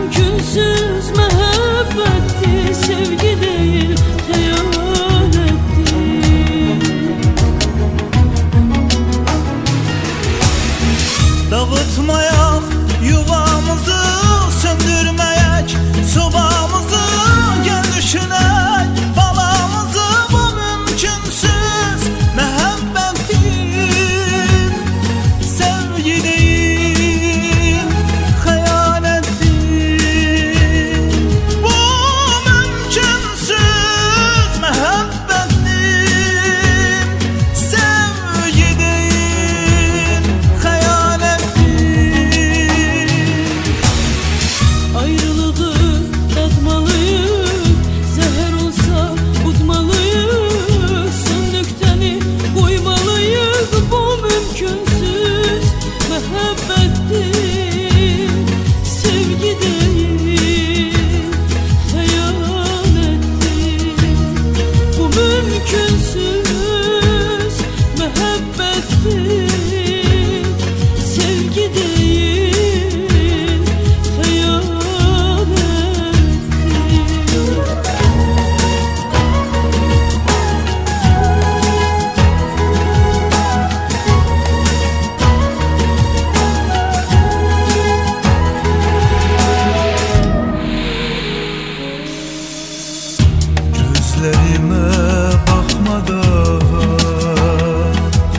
mümkünsüz mehabbetti, sevgi değil hayanetti. Dağıtmayak yuvamızı, söndürmeyek sobamızı, gel düşünek balamızı. Bu mümkünsüz mehabbetin sevgi değil hayanetin. Bu mümkünsüz mehabbetin sevgi değil hayanetin. Ayrılığı tatmalıyız, zehir olsa utmalıyız, söndükteni koymalıyız. Bu mümkünsüz mehabbetin sevgi değil hayanetin. Bu mümkünsüz mehabbetin sevgi değil hayanetin. Gözlerime bakmadan,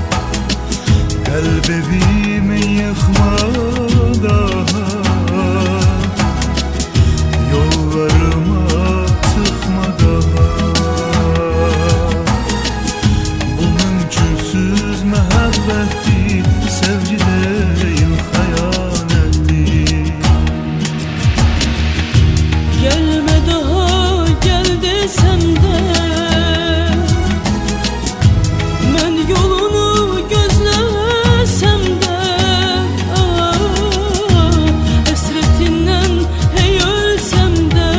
kalbimi yıkmadan, yollarıma çıkmadan. Bu mümkünsüz mehabbetti, sevgi değil hayanetti. Gelme daha gel desem de, ben yolunu gözlesem de, hasretinden hey ölsem de.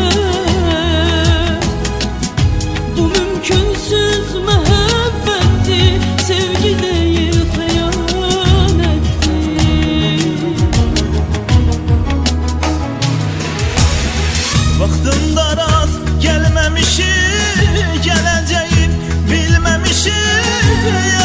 Bu mümkünsüz mehabbetti, sevgi değil hayanetti. Vaxtım daraz gelmemişim, geleceğim bilmemişim.